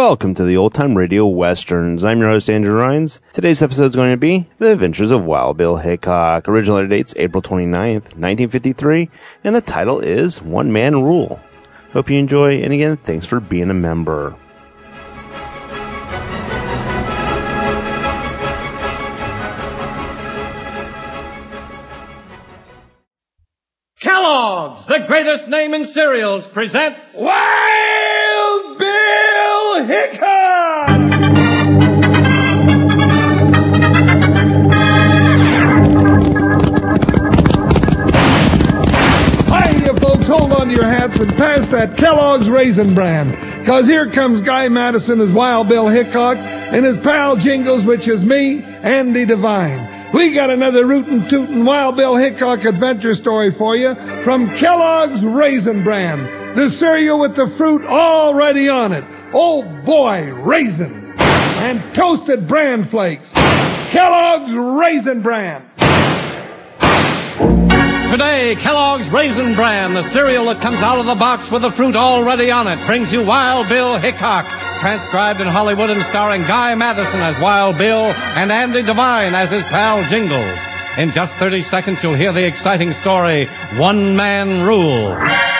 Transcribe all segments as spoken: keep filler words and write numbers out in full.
Welcome to the Old Time Radio Westerns. I'm your host, Andrew Rhines. Today's episode is going to be The Adventures of Wild Bill Hickok. Original air date's April twenty-ninth, nineteen fifty-three, and the title is One Man Rule. Hope you enjoy, and again, thanks for being a member. Kellogg's, the greatest name in cereals, present Wild Bill Hickok! Hi, you folks, hold on to your hats and pass that Kellogg's Raisin Bran. Cause here comes Guy Madison as Wild Bill Hickok and his pal Jingles, which is me, Andy Devine. We got another rootin' tootin' Wild Bill Hickok adventure story for you from Kellogg's Raisin Bran, the cereal with the fruit already on it. Oh boy, raisins and toasted bran flakes. Kellogg's Raisin Bran. Today, Kellogg's Raisin Bran, the cereal that comes out of the box with the fruit already on it, brings you Wild Bill Hickok, transcribed in Hollywood and starring Guy Madison as Wild Bill and Andy Devine as his pal Jingles. In just thirty seconds, you'll hear the exciting story, One Man Rule.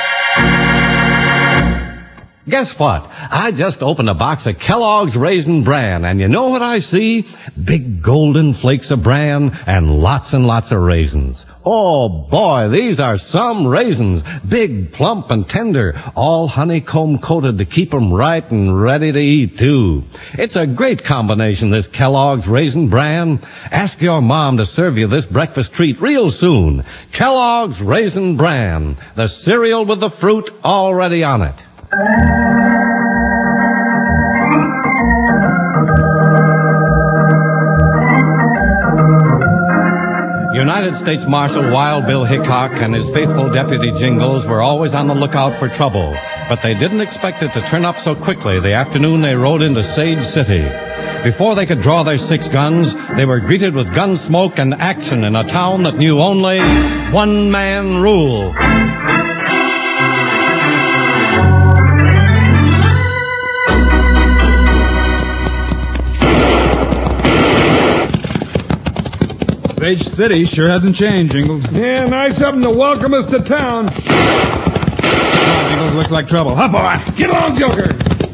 Guess what? I just opened a box of Kellogg's Raisin Bran, and you know what I see? Big golden flakes of bran and lots and lots of raisins. Oh, boy, these are some raisins. Big, plump, and tender, all honeycomb coated to keep 'em ripe and ready to eat, too. It's a great combination, this Kellogg's Raisin Bran. Ask your mom to serve you this breakfast treat real soon. Kellogg's Raisin Bran, the cereal with the fruit already on it. United States Marshal Wild Bill Hickok and his faithful deputy Jingles were always on the lookout for trouble, but they didn't expect it to turn up so quickly the afternoon they rode into Sage City. Before they could draw their six guns, they were greeted with gun smoke and action in a town that knew only one man rule. Sage City sure hasn't changed, Jingles. Yeah, nice of them to welcome us to town. Oh, Jingles looks like trouble. Hop on. Get along, Joker.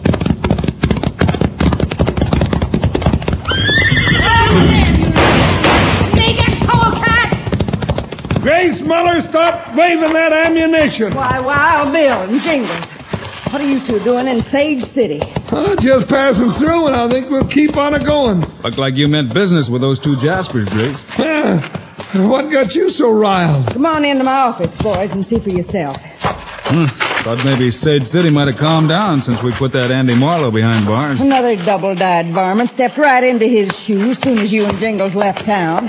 Grace Muller, stop waving that ammunition. Why, Wild Bill and Jingles. What are you two doing in Sage City? Uh, just passing through, and I think we'll keep on a-going. Looked like you meant business with those two Jaspers, Grace. Yeah. What got you so riled? Come on into my office, boys, and see for yourself. Hmm. Thought maybe Sage City might have calmed down since we put that Andy Marlowe behind bars. Another double-dyed varmint stepped right into his shoes as soon as you and Jingles left town.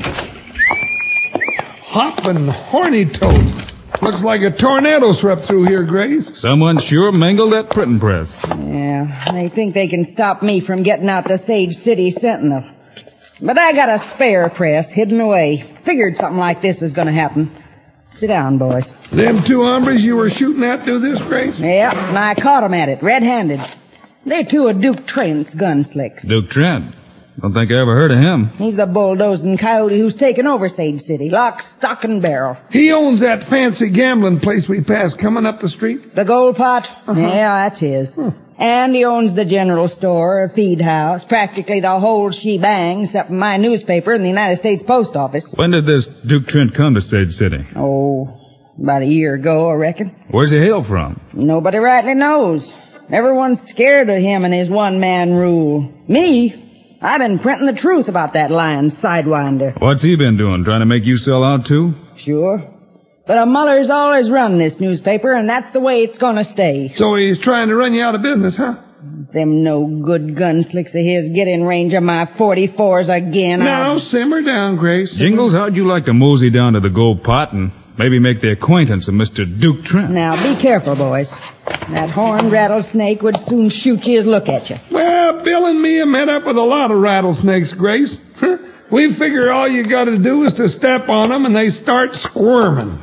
Hoppin' horny toad. Looks like a tornado swept through here, Grace. Someone sure mangled that printing press. Yeah, they think they can stop me from getting out the Sage City Sentinel. But I got a spare press hidden away. Figured something like this was going to happen. Sit down, boys. Them two hombres you were shooting at do this, Grace? Yep, and I caught 'em at it, red-handed. They're two of Duke Trent's gun slicks. Duke Trent? Don't think I ever heard of him. He's the bulldozing coyote who's taken over Sage City, lock, stock, and barrel. He owns that fancy gambling place we passed coming up the street? The Gold Pot? Uh-huh. Yeah, that's his. Huh. And he owns the general store, a feed house, practically the whole shebang, except for my newspaper and the United States Post Office. When did this Duke Trent come to Sage City? Oh, about a year ago, I reckon. Where's he hail from? Nobody rightly knows. Everyone's scared of him and his one-man rule. Me? I've been printing the truth about that lying sidewinder. What's he been doing? Trying to make you sell out, too? Sure. But a Muller's always run this newspaper, and that's the way it's gonna stay. So he's trying to run you out of business, huh? Them no-good gun slicks of his get in range of my forty-fours again. Now, I'll... simmer down, Grace. Jingles, how'd you like to mosey down to the Gold Pot and maybe make the acquaintance of Mister Duke Trent? Now, be careful, boys. That horned rattlesnake would soon shoot you as look at you. Well, Bill and me have met up with a lot of rattlesnakes, Grace. We figure all you got to do is to step on them and they start squirming.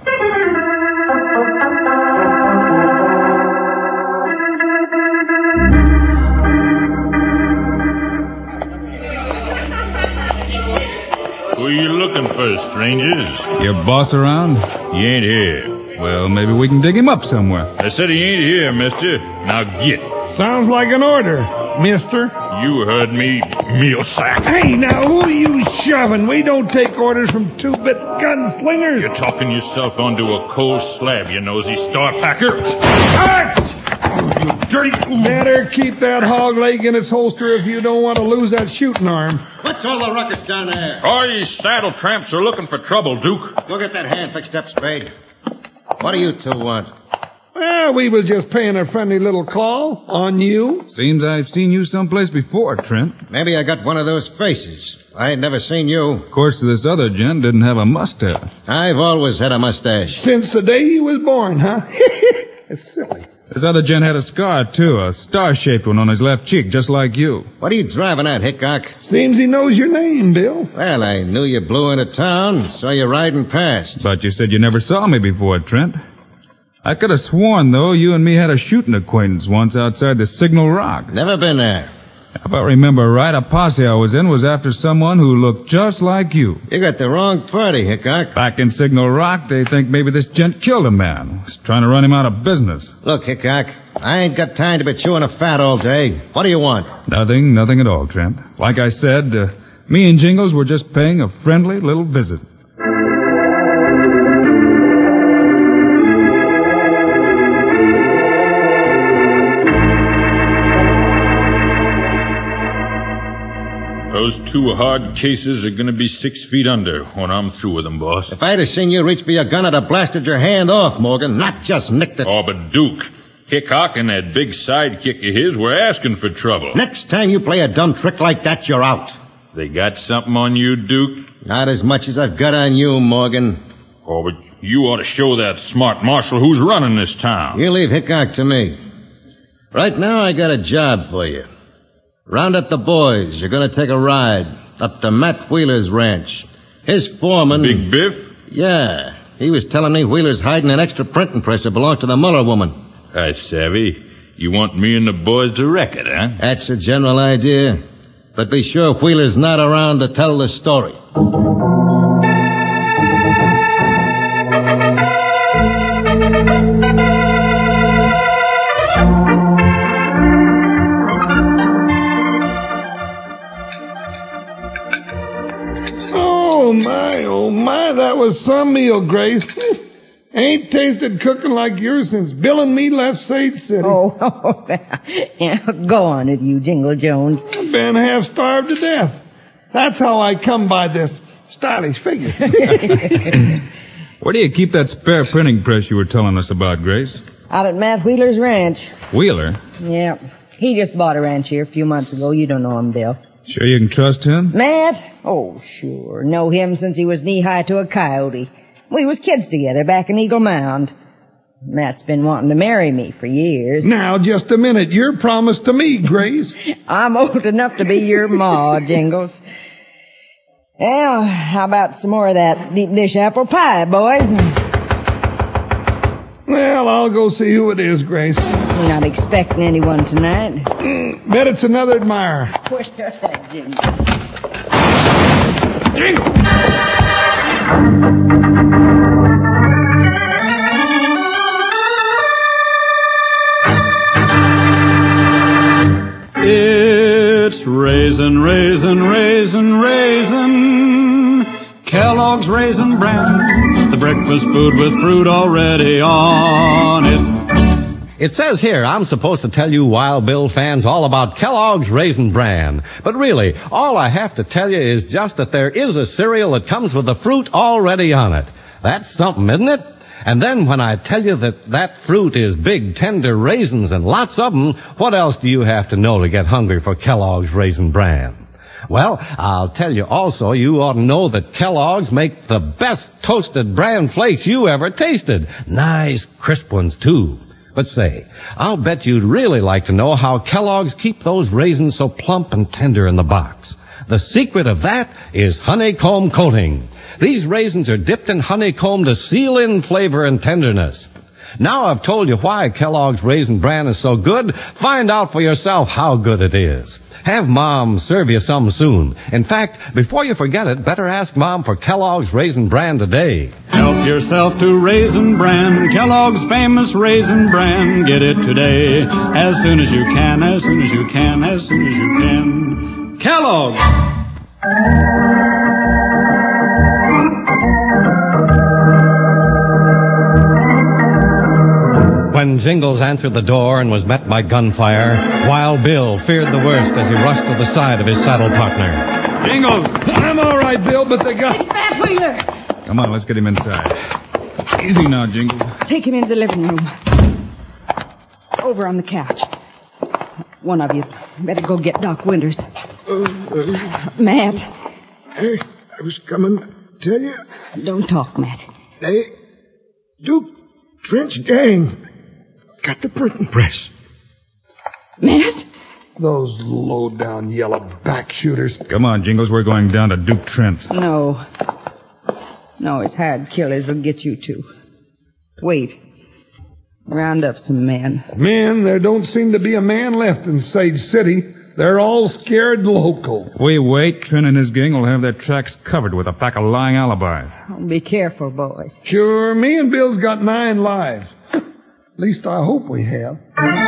strangers. Your boss around? He ain't here. Well, maybe we can dig him up somewhere. I said he ain't here, mister. Now get. Sounds like an order, mister. You heard me, meal sack. Hey, now, who are you shoving? We don't take orders from two-bit gunslingers. You're talking yourself onto a cold slab, you nosy star-packer. Ah! You dirty... Better keep that hog leg in its holster if you don't want to lose that shooting arm. What's all the ruckus down there? All you saddle tramps are looking for trouble, Duke. Go get that hand fixed up, Spade. What do you two want? Well, we was just paying a friendly little call on you. Seems I've seen you someplace before, Trent. Maybe I got one of those faces. I ain't never seen you. Of course, this other gent didn't have a mustache. I've always had a mustache. Since the day he was born, huh? It's silly. This other gent had a scar, too, a star-shaped one on his left cheek, just like you. What are you driving at, Hickok? Seems he knows your name, Bill. Well, I knew you blew into town, saw you riding past. But you said you never saw me before, Trent. I could have sworn, though, you and me had a shooting acquaintance once outside the Signal Rock. Never been there. If I remember right, a posse I was in was after someone who looked just like you. You got the wrong party, Hickok. Back in Signal Rock, they think maybe this gent killed a man. Was trying to run him out of business. Look, Hickok, I ain't got time to be chewing a fat all day. What do you want? Nothing, nothing at all, Trent. Like I said, uh, me and Jingles were just paying a friendly little visit. Those two hard cases are going to be six feet under when I'm through with them, boss. If I'd have seen you reach for your gun, I'd have blasted your hand off, Morgan, not just nicked it. Oh, but Duke, Hickok and that big sidekick of his were asking for trouble. Next time you play a dumb trick like that, you're out. They got something on you, Duke? Not as much as I've got on you, Morgan. Oh, but you ought to show that smart marshal who's running this town. You leave Hickok to me. Right now, I got a job for you. Round up the boys. You're going to take a ride up to Matt Wheeler's ranch. His foreman... Big Biff? Yeah. He was telling me Wheeler's hiding an extra printing press that belonged to the Muller woman. I savvy. You want me and the boys to wreck it, huh? That's the general idea. But be sure Wheeler's not around to tell the story. Oh, my, oh, my, that was some meal, Grace. Ain't tasted cooking like yours since Bill and me left Sage City. Oh, oh yeah, go on it, you Jingle Jones. I've been half starved to death. That's how I come by this stylish figure. Where do you keep that spare printing press you were telling us about, Grace? Out at Matt Wheeler's ranch. Wheeler? Yeah. He just bought a ranch here a few months ago. You don't know him, Bill. Sure you can trust him? Matt? Oh, sure. Know him since he was knee-high to a coyote. We was kids together back in Eagle Mound. Matt's been wanting to marry me for years. Now, just a minute. You're promised to me, Grace. I'm old enough to be your ma, Jingles. Well, how about some more of that deep dish apple pie, boys? Well, I'll go see who it is, Grace. You're not expecting anyone tonight. Mm, bet it's another admirer. Where's that, Jingle? Jingle! It's Raisin, Raisin, Raisin, Raisin. Kellogg's Raisin Bran. The breakfast food with fruit already on it. It says here I'm supposed to tell you Wild Bill fans all about Kellogg's Raisin Bran. But really, all I have to tell you is just that there is a cereal that comes with the fruit already on it. That's something, isn't it? And then when I tell you that that fruit is big, tender raisins and lots of them, what else do you have to know to get hungry for Kellogg's Raisin Bran? Well, I'll tell you also, you ought to know that Kellogg's make the best toasted bran flakes you ever tasted. Nice, crisp ones, too. But say, I'll bet you'd really like to know how Kellogg's keep those raisins so plump and tender in the box. The secret of that is honeycomb coating. These raisins are dipped in honeycomb to seal in flavor and tenderness. Now I've told you why Kellogg's Raisin Bran is so good. Find out for yourself how good it is. Have Mom serve you some soon. In fact, before you forget it, better ask Mom for Kellogg's Raisin Bran today. Help yourself to Raisin Bran, Kellogg's famous Raisin Bran. Get it today, as soon as you can, as soon as you can, as soon as you can. Kellogg's! When Jingles answered the door and was met by gunfire, Wild Bill feared the worst as he rushed to the side of his saddle partner. Jingles! I'm all right, Bill, but they got... It's Matt Wheeler. Come on, let's get him inside. Easy now, Jingles. Take him into the living room. Over on the couch. One of you better go get Doc Winters. Uh, uh, Matt. Hey, I was coming to tell you. Don't talk, Matt. They... Duke Trent's gang got the printing press. Matt? Those low-down yellow back shooters. Come on, Jingles, we're going down to Duke Trent's. No. No, his hired killers will get you too. Wait. Round up some men. Men, there don't seem to be a man left in Sage City. They're all scared loco. We wait, Trent and his gang will have their tracks covered with a pack of lying alibis. Oh, be careful, boys. Sure, me and Bill's got nine lives. At least I hope we have.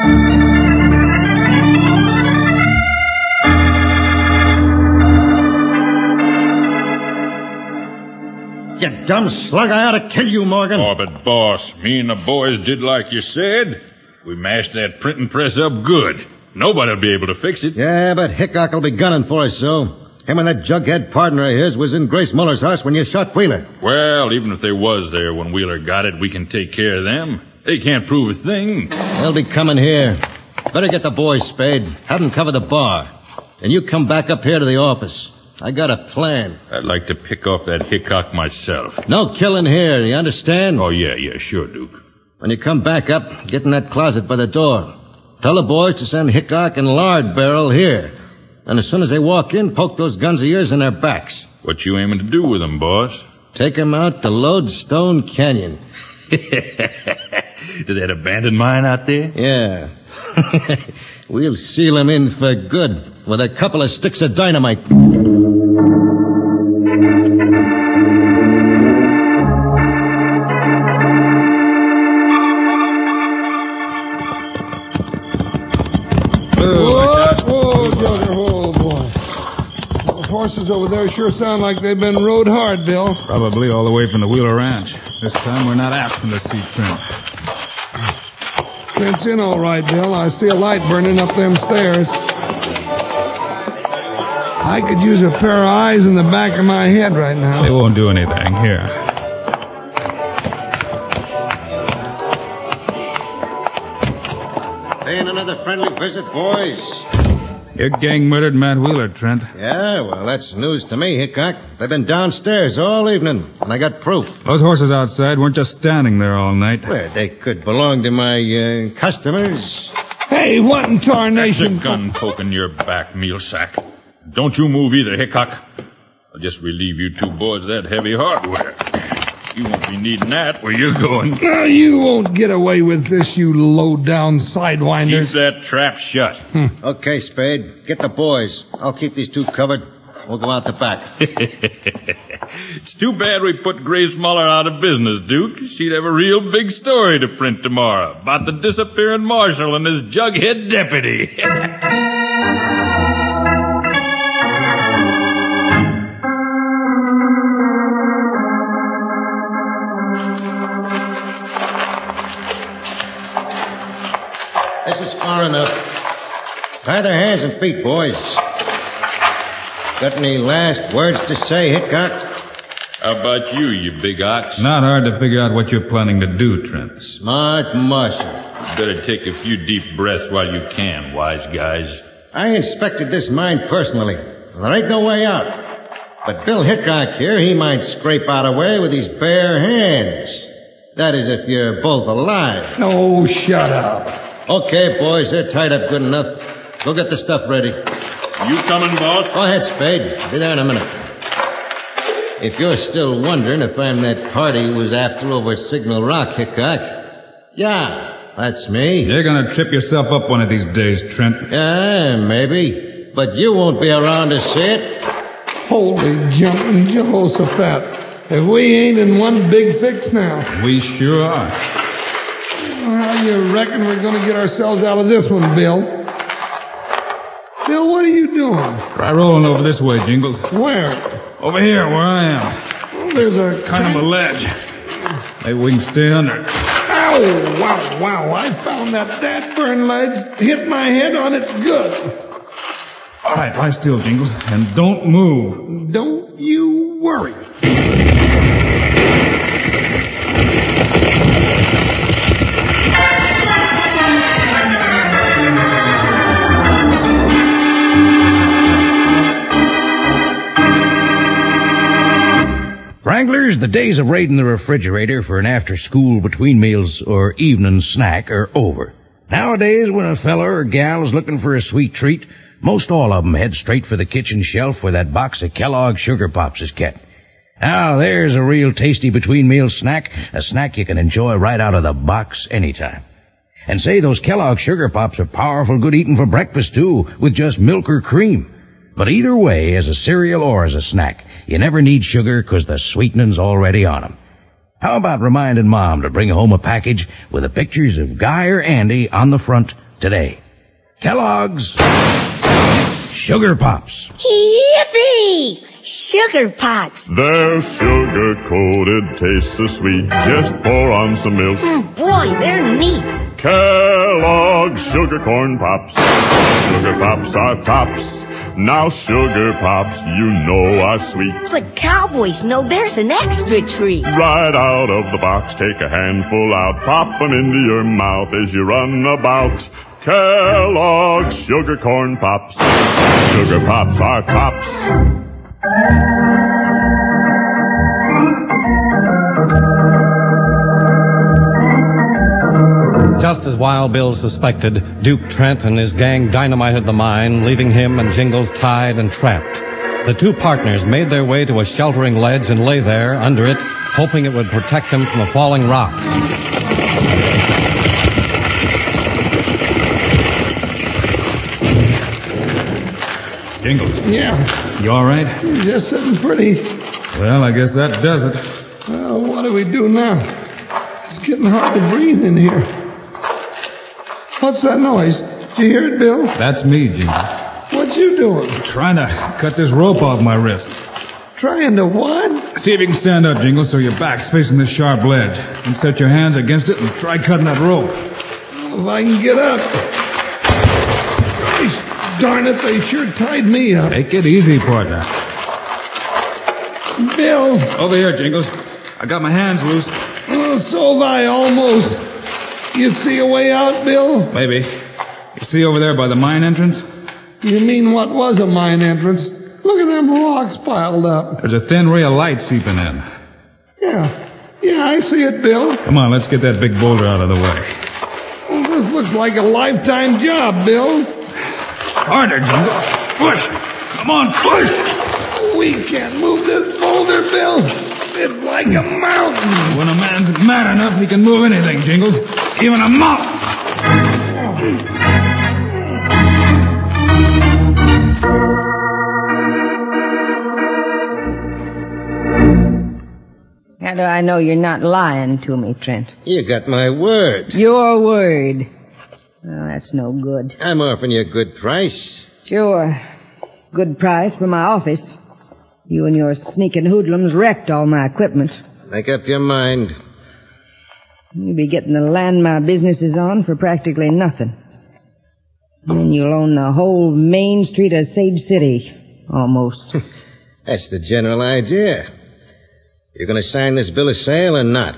You dumb slug, I ought to kill you, Morgan. Oh, but boss, me and the boys did like you said. We mashed that printing press up good. Nobody'll be able to fix it. Yeah, but Hickok will be gunning for us, so. Him and that jughead partner of his was in Grace Muller's house when you shot Wheeler. Well, even if they was there when Wheeler got it, we can take care of them. They can't prove a thing. They'll be coming here. Better get the boys, Spade. Have them cover the bar. And you come back up here to the office. I got a plan. I'd like to pick off that Hickok myself. No killing here, you understand? Oh, yeah, yeah, sure, Duke. When you come back up, get in that closet by the door. Tell the boys to send Hickok and Lard Barrel here. And as soon as they walk in, poke those guns of yours in their backs. What you aiming to do with them, boss? Take them out to Lodestone Canyon. To that abandoned mine out there? Yeah. We'll seal them in for good with a couple of sticks of dynamite. Horses over there sure sound like they've been rode hard, Bill. Probably all the way from the Wheeler Ranch. This time we're not asking to see Trent. Trent's in all right, Bill. I see a light burning up them stairs. I could use a pair of eyes in the back of my head right now. They won't do anything. Here. Paying another friendly visit, boys. Your gang murdered Matt Wheeler, Trent. Yeah, well, that's news to me, Hickok. They've been downstairs all evening, and I got proof. Those horses outside weren't just standing there all night. Well, they could belong to my uh, customers. Hey, what in tarnation? That's a gun poking your back, meal sack. Don't you move either, Hickok. I'll just relieve you two boys of that heavy hardware. You won't be needing that where you're going. No, you won't get away with this, you low-down sidewinder. Keep that trap shut. Hmm. Okay, Spade. Get the boys. I'll keep these two covered. We'll go out the back. It's too bad we put Grace Muller out of business, Duke. She'd have a real big story to print tomorrow about the disappearing marshal and his jughead deputy. This is far enough. Tie their hands and feet, boys. Got any last words to say, Hickok? How about you, you big ox? Not hard to figure out what you're planning to do, Trent. Smart marshal. You better take a few deep breaths while you can, wise guys. I inspected this mine personally. There ain't no way out. But Bill Hickok here, he might scrape out a way with his bare hands. That is if you're both alive. Oh, shut up. Okay, boys, they're tied up good enough. Go get the stuff ready. You coming, boss? Go ahead, Spade. I'll be there in a minute. If you're still wondering if I'm that party who was after over Signal Rock, Hickok, Yeah, that's me. You're gonna trip yourself up one of these days, Trent. Yeah, maybe. But you won't be around to see it. Holy jumping Jehoshaphat. If we ain't in one big fix now. We sure are. How you reckon we're going to get ourselves out of this one, Bill? Bill, what are you doing? Try rolling over this way, Jingles. Where? Over here, where I am. Oh, there's a... Kind of a ledge. Maybe we can stay under. Ow! Wow, wow. I found that dad burn ledge. Hit my head on it good. All right, lie still, Jingles, and don't move. Don't you worry. Wranglers, the days of raiding the refrigerator for an after-school between meals or evening snack are over. Nowadays, when a fella or gal is looking for a sweet treat, most all of them head straight for the kitchen shelf where that box of Kellogg's Sugar Pops is kept. Now, there's a real tasty between-meal snack, a snack you can enjoy right out of the box anytime. And say, those Kellogg's Sugar Pops are powerful good eating for breakfast, too, with just milk or cream. But either way, as a cereal or as a snack, you never need sugar because the sweetening's already on 'em. How about reminding Mom to bring home a package with the pictures of Guy or Andy on the front today? Kellogg's Sugar Pops. Yippee! Sugar Pops. They're sugar-coated, taste so sweet. Just pour on some milk. Oh, boy, they're neat. Kellogg's Sugar Corn Pops. Sugar Pops are tops. Now Sugar Pops, you know are sweet. But cowboys know there's an extra treat. Right out of the box, take a handful out. Pop 'em into your mouth as you run about. Kellogg's Sugar Corn Pops. Sugar Pops are tops. Just as Wild Bill suspected, Duke Trent and his gang dynamited the mine, leaving him and Jingles tied and trapped. The two partners made their way to a sheltering ledge and lay there, under it, hoping it would protect them from the falling rocks. Jingles. Yeah. You all right? You're just sitting pretty. Well, I guess that does it. Well, what do we do now? It's getting hard to breathe in here. What's that noise? Did you hear it, Bill? That's me, Jingles. What you doing? Trying to cut this rope off my wrist. Trying to what? See if you can stand up, Jingles, so your back's facing this sharp ledge. And set your hands against it and try cutting that rope. Well, if I can get up. Gosh, darn it, they sure tied me up. Take it easy, partner. Bill. Over here, Jingles. I got my hands loose. Oh, so have I, almost. You see a way out, Bill? Maybe. You see over there by the mine entrance? You mean what was a mine entrance? Look at them rocks piled up. There's a thin ray of light seeping in. Yeah. Yeah, I see it, Bill. Come on, let's get that big boulder out of the way. Well, this looks like a lifetime job, Bill. Harder, Jingles. Push. Come on, push. We can't move this boulder, Bill. It's like a mountain. When a man's mad enough, he can move anything, Jingles. Even a mountain. How do I know you're not lying to me, Trent? You got my word. Your word. Well, that's no good. I'm offering you a good price. Sure. Good price for my office. You and your sneaking hoodlums wrecked all my equipment. Make up your mind. You'll be getting the land my business is on for practically nothing. And you'll own the whole main street of Sage City, almost. That's the general idea. You going to sign this bill of sale or not?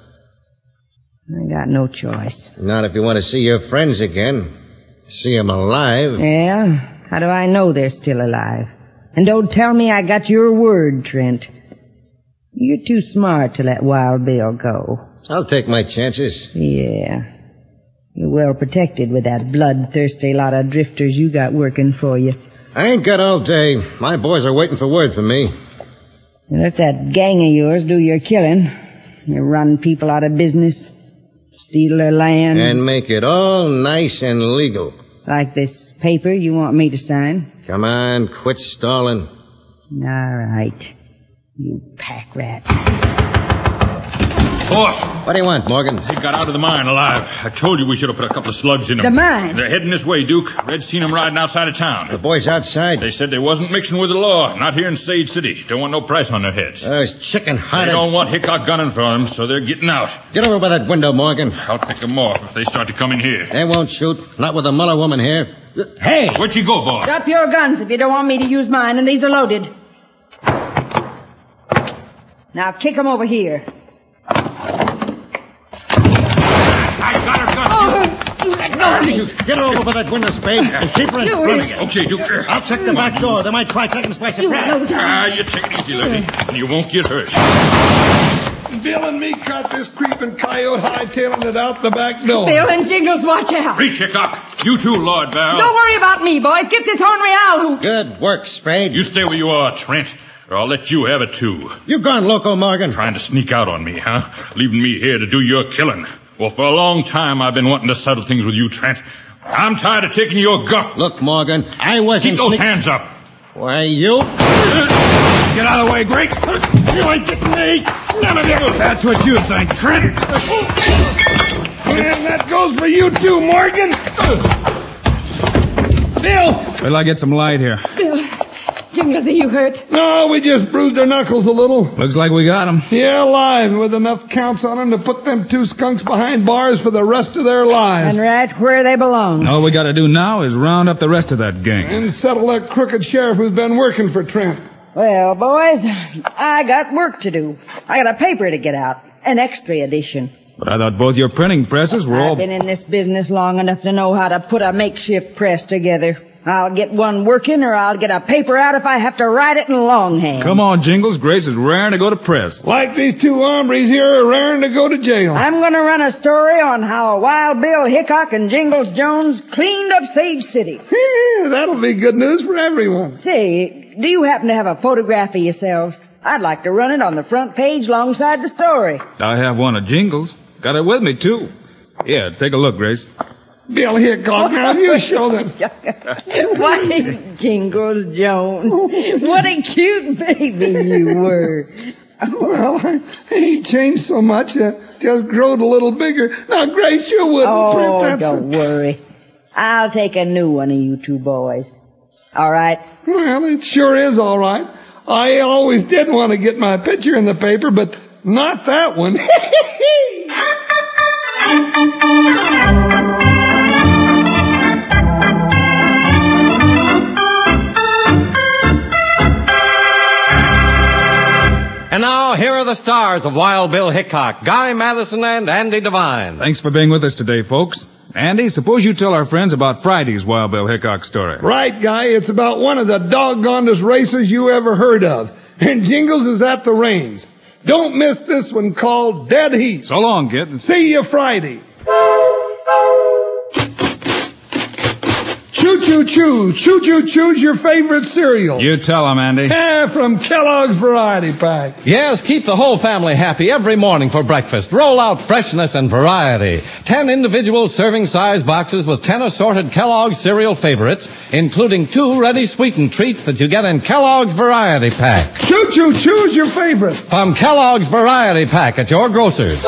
I got no choice. Not if you want to see your friends again. See them alive. Yeah? How do I know they're still alive? And don't tell me I got your word, Trent. You're too smart to let Wild Bill go. I'll take my chances. Yeah. You're well protected with that bloodthirsty lot of drifters you got working for you. I ain't got all day. My boys are waiting for word from me. And let that gang of yours do your killing. You run people out of business. Steal their land. And make it all nice and legal. Like this paper you want me to sign? Come on, quit stalling. All right. You pack rats. Boss. What do you want, Morgan? He got out of the mine alive. I told you we should have put a couple of slugs in him. The mine? They're heading this way, Duke. Red seen them riding outside of town. The boys outside? They said they wasn't mixing with the law. Not here in Sage City. Don't want no price on their heads. Those chicken-hearted... They don't want Hickok gunning for them, so they're getting out. Get over by that window, Morgan. I'll pick them off if they start to come in here. They won't shoot. Not with the Muller woman here. Hey! Where'd you go, boss? Drop your guns if you don't want me to use mine, and these are loaded. Now kick them over here. Get over by that window, Spade, and keep her in front of you. Okay, Duke. I'll check the back door. They might try taking us by surprise. Ah, you take it easy, Lefty, and you won't get hurt. Bill and me caught this creeping coyote hightailing it out the back door. Bill and Jingles, watch out. Reach, Hickok. You too, Lord Barrow. Don't worry about me, boys. Get this Henry Owl hoot. Good work, Spade. You stay where you are, Trent, or I'll let you have it, too. You gone loco, Morgan. Trying to sneak out on me, huh? Leaving me here to do your killing. Well, for a long time, I've been wanting to settle things with you, Trent. I'm tired of taking your guff. Look, Morgan, I wasn't... Keep those sneak- hands up. Why, you... Get out of the way, Greg. You ain't getting me. None of you. That's what you think, Trent. And that goes for you too, Morgan. Bill! Wait till I get some light here. Bill, Jingles, are you hurt? No, we just bruised their knuckles a little. Looks like we got 'em. Yeah, alive, with enough counts on them to put them two skunks behind bars for the rest of their lives. And right where they belong. All we gotta do now is round up the rest of that gang. And settle that crooked sheriff who's been working for Trent. Well, boys, I got work to do. I got a paper to get out. An extra edition. But I thought both your printing presses were all... I've been in this business long enough to know how to put a makeshift press together. I'll get one working, or I'll get a paper out if I have to write it in longhand. Come on, Jingles. Grace is raring to go to press. Like these two hombres here are raring to go to jail. I'm going to run a story on how Wild Bill Hickok and Jingles Jones cleaned up Sage City. That'll be good news for everyone. Say, do you happen to have a photograph of yourselves? I'd like to run it on the front page alongside the story. I have one of Jingles. Got it with me, too. Yeah, take a look, Grace. Bill Hickok, now you show them. Why, Jingles Jones, what a cute baby you were. Well, I ain't changed so much. Uh, just growed a little bigger. Now, Grace, you wouldn't Oh, print that. don't worry. I'll take a new one of you two boys. All right? Well, it sure is all right. I always did want to get my picture in the paper, but not that one. And now, here are the stars of Wild Bill Hickok, Guy Madison and Andy Devine. Thanks for being with us today, folks. Andy, suppose you tell our friends about Friday's Wild Bill Hickok story. Right, Guy. It's about one of the doggonedest races you ever heard of. And Jingles is at the reins. Don't miss this one called Dead Heat. So long, kid. See you Friday. Choo-choo-choo. Choo-choo-choo's your favorite cereal. You tell them, Andy. Yeah, from Kellogg's Variety Pack. Yes, keep the whole family happy every morning for breakfast. Roll out freshness and variety. Ten individual serving size boxes with ten assorted Kellogg's cereal favorites, including two ready sweetened treats that you get in Kellogg's Variety Pack. Choo-choo-choo's your favorite. From Kellogg's Variety Pack at your grocer's.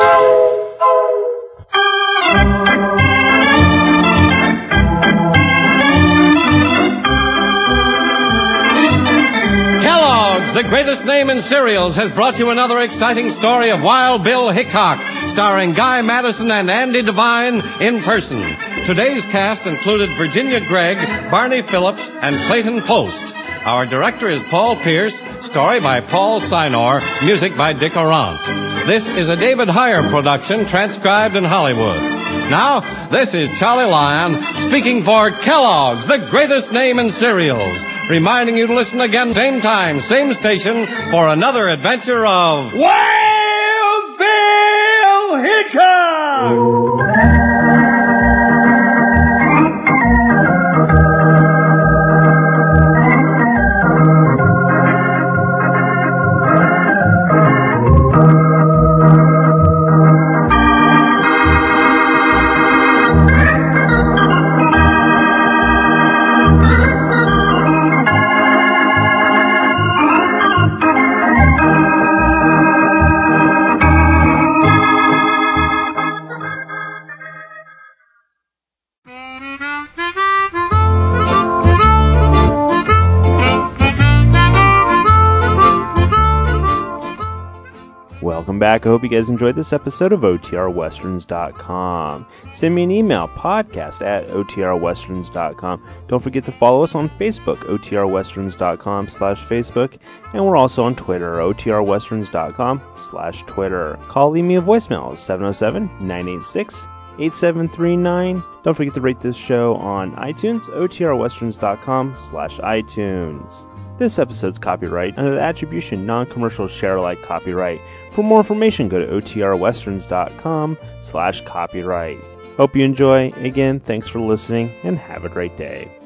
Kellogg's, the greatest name in cereals, has brought you another exciting story of Wild Bill Hickok, starring Guy Madison and Andy Devine in person. Today's cast included Virginia Gregg, Barney Phillips, and Clayton Post. Our director is Paul Pierce, story by Paul Sinor, music by Dick Orant. This is a David Heyer production, transcribed in Hollywood. Now, this is Charlie Lyon speaking for Kellogg's, the greatest name in cereals, reminding you to listen again same time, same station, for another adventure of Wild Bill Hickok! Welcome back. I hope you guys enjoyed this episode of O T R westerns dot com. Send me an email, podcast at O T R westerns dot com. Don't forget to follow us on Facebook, O T R westerns dot com slash Facebook. And we're also on Twitter, O T R westerns dot com slash Twitter. Call, leave me a voicemail, seven oh seven, nine eight six, eight seven three nine. Don't forget to rate this show on iTunes, O T R westerns dot com slash iTunes. This episode's copyright under the attribution non-commercial share-alike copyright. For more information, go to O T R westerns dot com slash copyright. Hope you enjoy. Again, thanks for listening, and have a great day.